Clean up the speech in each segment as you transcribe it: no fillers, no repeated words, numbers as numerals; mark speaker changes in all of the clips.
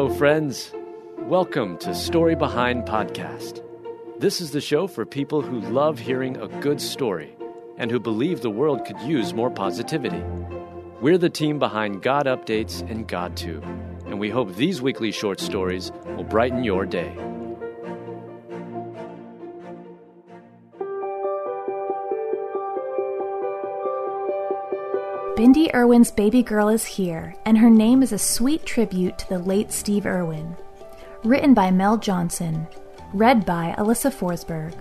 Speaker 1: Hello, friends. Welcome to Story Behind Podcast. This is the show for people who love hearing a good story and who believe the world could use more positivity. We're the team behind God Updates and GodTube, and we hope these weekly short stories will brighten your day.
Speaker 2: Bindi Irwin's baby girl is here, and her name is a sweet tribute to the late Steve Irwin. Written by Mel Johnson. Read by Alyssa Forsberg.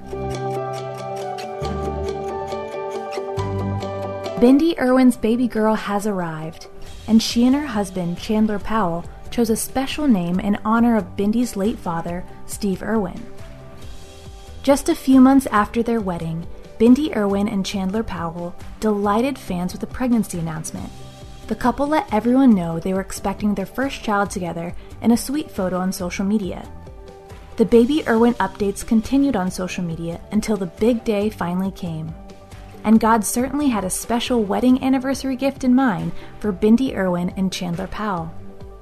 Speaker 2: Bindi Irwin's baby girl has arrived, and she and her husband, Chandler Powell, chose a special name in honor of Bindi's late father, Steve Irwin. Just a few months after their wedding, Bindi Irwin and Chandler Powell delighted fans with a pregnancy announcement. The couple let everyone know they were expecting their first child together in a sweet photo on social media. The baby Irwin updates continued on social media until the big day finally came. And God certainly had a special wedding anniversary gift in mind for Bindi Irwin and Chandler Powell.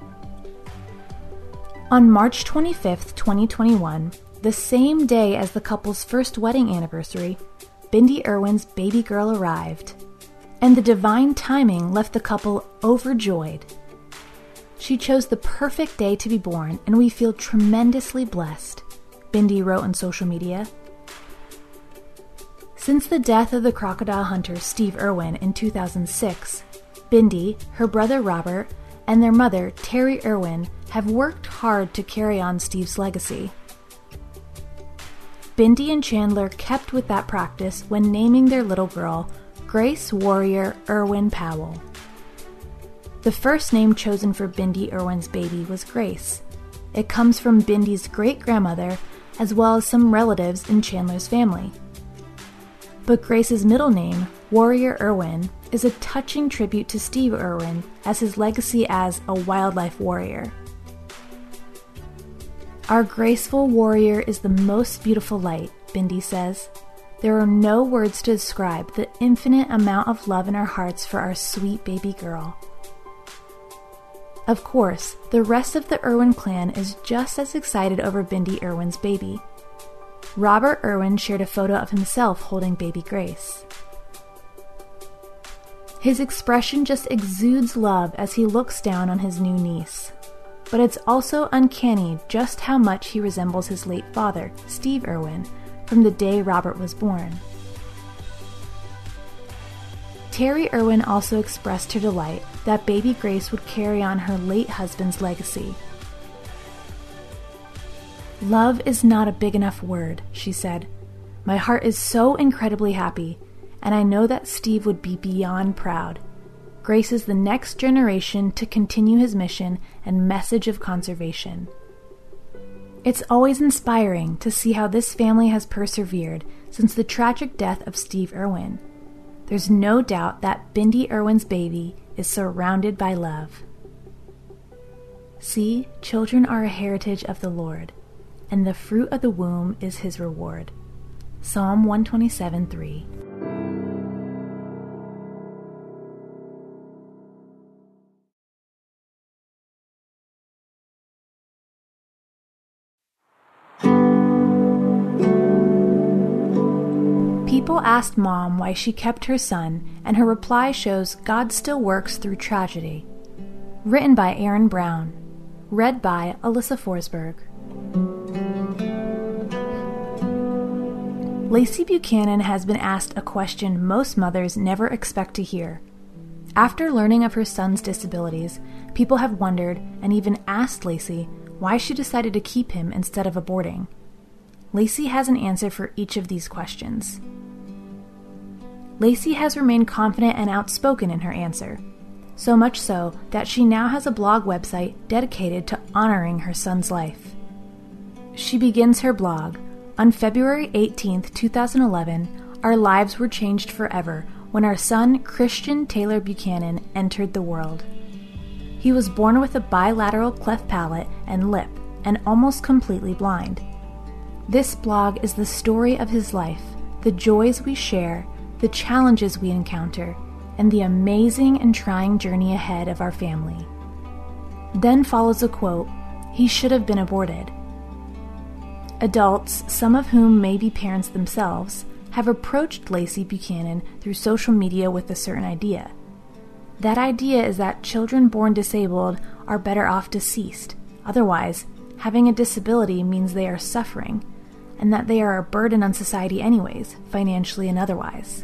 Speaker 2: On March 25th, 2021, the same day as the couple's first wedding anniversary, Bindi Irwin's baby girl arrived, and the divine timing left the couple overjoyed. She chose the perfect day to be born, and we feel tremendously blessed, Bindi wrote on social media. Since the death of the crocodile hunter Steve Irwin in 2006, Bindi, her brother Robert, and their mother Terry Irwin have worked hard to carry on Steve's legacy. Bindi and Chandler kept with that practice when naming their little girl Grace Warrior Irwin Powell. The first name chosen for Bindi Irwin's baby was Grace. It comes from Bindi's great-grandmother as well as some relatives in Chandler's family. But Grace's middle name, Warrior Irwin, is a touching tribute to Steve Irwin as his legacy as a wildlife warrior. Our graceful warrior is the most beautiful light, Bindi says. There are no words to describe the infinite amount of love in our hearts for our sweet baby girl. Of course, the rest of the Irwin clan is just as excited over Bindi Irwin's baby. Robert Irwin shared a photo of himself holding baby Grace. His expression just exudes love as he looks down on his new niece. But it's also uncanny just how much he resembles his late father, Steve Irwin, from the day Robert was born. Terry Irwin also expressed her delight that baby Grace would carry on her late husband's legacy. "Love is not a big enough word," she said. "My heart is so incredibly happy, and I know that Steve would be beyond proud. Grace is the next generation to continue his mission and message of conservation." It's always inspiring to see how this family has persevered since the tragic death of Steve Irwin. There's no doubt that Bindi Irwin's baby is surrounded by love. "See, children are a heritage of the Lord, and the fruit of the womb is his reward." Psalm 127:3. People asked Mom why she kept her son, and her reply shows God still works through tragedy. Written by Aaron Brown. Read by Alyssa Forsberg. Lacey Buchanan has been asked a question most mothers never expect to hear. After learning of her son's disabilities, people have wondered and even asked Lacey why she decided to keep him instead of aborting. Lacey has an answer for each of these questions. Lacey has remained confident and outspoken in her answer, so much so that she now has a blog website dedicated to honoring her son's life. She begins her blog, "On February 18th, 2011, our lives were changed forever when our son, Christian Taylor Buchanan, entered the world. He was born with a bilateral cleft palate and lip, and almost completely blind. This blog is the story of his life, the joys we share, the challenges we encounter, and the amazing and trying journey ahead of our family." Then follows a quote, He should have been aborted. Adults, some of whom may be parents themselves, have approached Lacey Buchanan through social media with a certain idea. That idea is that children born disabled are better off deceased. Otherwise, having a disability means they are suffering, and that they are a burden on society anyways, financially and otherwise.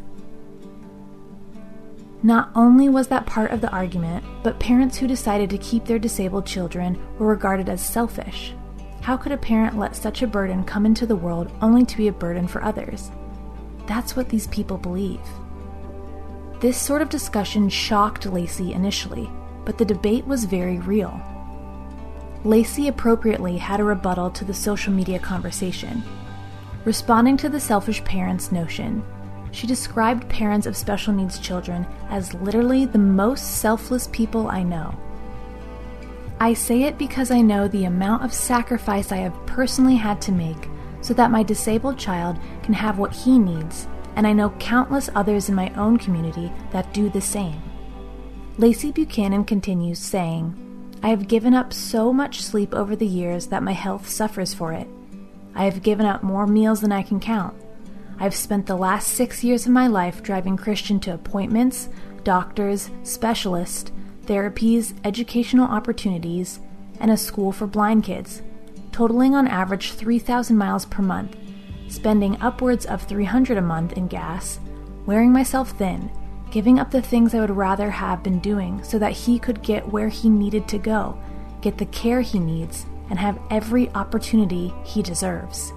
Speaker 2: Not only was that part of the argument, but parents who decided to keep their disabled children were regarded as selfish. How could a parent let such a burden come into the world only to be a burden for others? That's what these people believe. This sort of discussion shocked Lacey initially, but the debate was very real. Lacey appropriately had a rebuttal to the social media conversation. Responding to the selfish parents' notion, she described parents of special needs children as literally the most selfless people I know. I say it because I know the amount of sacrifice I have personally had to make so that my disabled child can have what he needs, and I know countless others in my own community that do the same. Lacey Buchanan continues saying, I have given up so much sleep over the years that my health suffers for it. I have given up more meals than I can count. I have spent the last 6 years of my life driving Christian to appointments, doctors, specialists, therapies, educational opportunities, and a school for blind kids, totaling on average 3,000 miles per month, spending upwards of $300 a month in gas, wearing myself thin, giving up the things I would rather have been doing so that he could get where he needed to go, get the care he needs, and have every opportunity he deserves.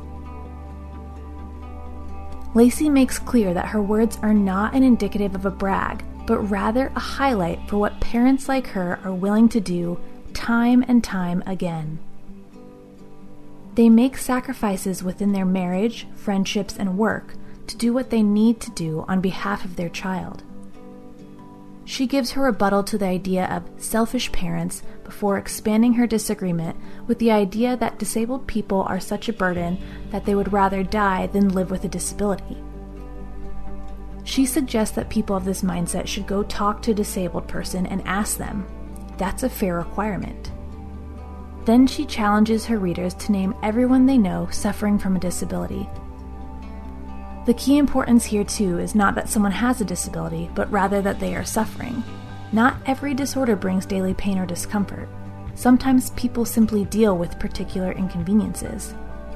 Speaker 2: Lacey makes clear that her words are not an indicative of a brag, but rather a highlight for what parents like her are willing to do time and time again. They make sacrifices within their marriage, friendships, and work to do what they need to do on behalf of their child. She gives her rebuttal to the idea of selfish parents before expanding her disagreement with the idea that disabled people are such a burden that they would rather die than live with a disability. She suggests that people of this mindset should go talk to a disabled person and ask them. That's a fair requirement. Then she challenges her readers to name everyone they know suffering from a disability. The key importance here too is not that someone has a disability, but rather that they are suffering. Not every disorder brings daily pain or discomfort. Sometimes people simply deal with particular inconveniences.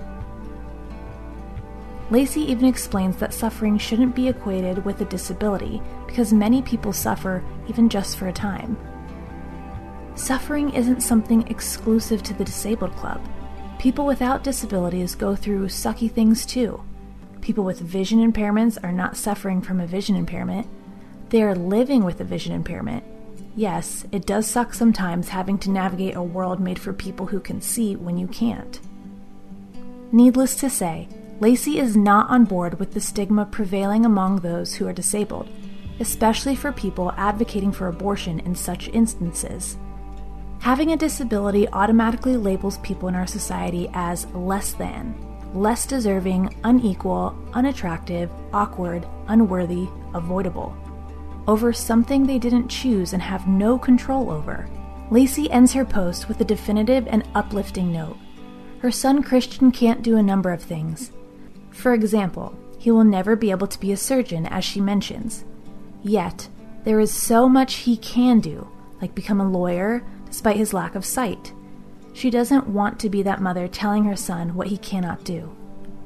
Speaker 2: Lacey even explains that suffering shouldn't be equated with a disability because many people suffer even just for a time. Suffering isn't something exclusive to the disabled club. People without disabilities go through sucky things too. People with vision impairments are not suffering from a vision impairment. They are living with a vision impairment. Yes, it does suck sometimes having to navigate a world made for people who can see when you can't. Needless to say, Lacey is not on board with the stigma prevailing among those who are disabled, especially for people advocating for abortion in such instances. Having a disability automatically labels people in our society as less than, less deserving, unequal, unattractive, awkward, unworthy, avoidable, over something they didn't choose and have no control over. Lacey ends her post with a definitive and uplifting note. Her son Christian can't do a number of things. For example, he will never be able to be a surgeon, as she mentions. Yet, there is so much he can do, like become a lawyer, despite his lack of sight. She doesn't want to be that mother telling her son what he cannot do.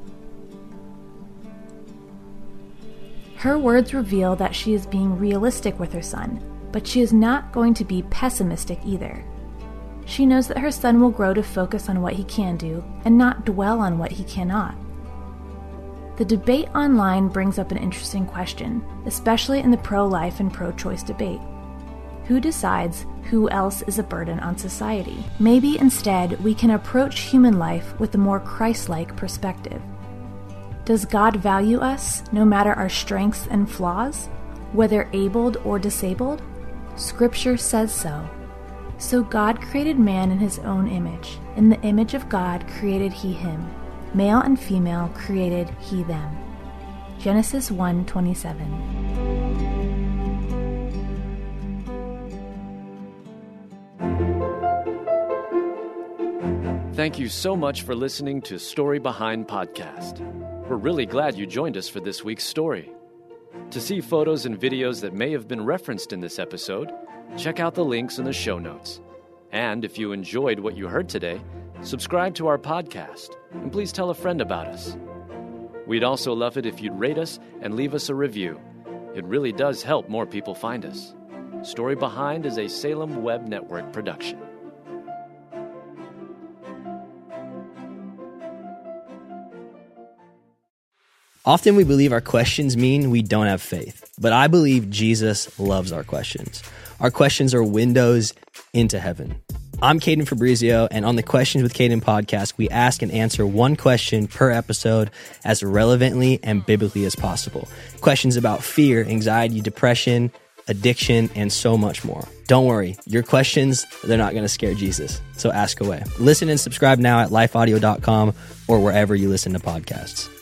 Speaker 2: Her words reveal that she is being realistic with her son, but she is not going to be pessimistic either. She knows that her son will grow to focus on what he can do and not dwell on what he cannot. The debate online brings up an interesting question, especially in the pro-life and pro-choice debate. Who decides who else is a burden on society? Maybe instead we can approach human life with a more Christ-like perspective. Does God value us no matter our strengths and flaws, whether abled or disabled? Scripture says so. So God created man in his own image. In the image of God created he him. Male and female created he them. Genesis 1:27.
Speaker 1: Thank you so much for listening to Story Behind Podcast. We're really glad you joined us for this week's story. To see photos and videos that may have been referenced in this episode, check out the links in the show notes. And if you enjoyed what you heard today, subscribe to our podcast, and please tell a friend about us. We'd also love it if you'd rate us and leave us a review. It really does help more people find us. Story Behind is a Salem Web Network production.
Speaker 3: Often we believe our questions mean we don't have faith, but I believe Jesus loves our questions. Our questions are windows into heaven. I'm Caden Fabrizio, and on the Questions with Caden podcast, we ask and answer one question per episode as relevantly and biblically as possible. Questions about fear, anxiety, depression, addiction, and so much more. Don't worry, your questions, they're not going to scare Jesus, so ask away. Listen and subscribe now at lifeaudio.com or wherever you listen to podcasts.